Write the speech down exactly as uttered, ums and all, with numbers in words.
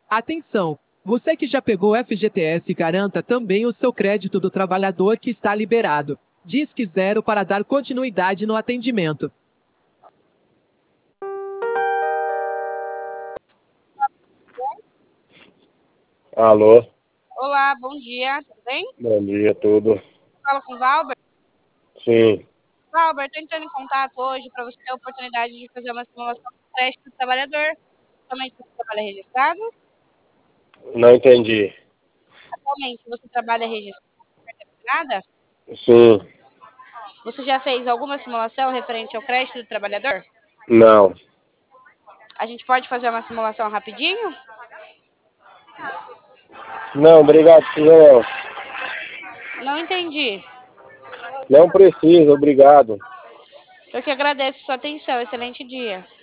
Atenção! Você que já pegou o F G T S, garanta também o seu crédito do trabalhador que está liberado. Disque zero para dar continuidade no atendimento. Alô, Olá, bom dia, tudo bem? bom dia, tudo. Fala com o Valber. Sim, Valber, tô entrando em contato hoje para você ter a oportunidade de fazer uma simulação do crédito do trabalhador. Atualmente você trabalha registrado? não entendi. Atualmente você trabalha registrado? Nada? Sim, Você já fez alguma simulação referente ao crédito do trabalhador? não. A gente pode fazer uma simulação rapidinho? Não, obrigado, senhor. Não entendi. Não precisa, obrigado. Eu que agradeço sua atenção. Excelente dia.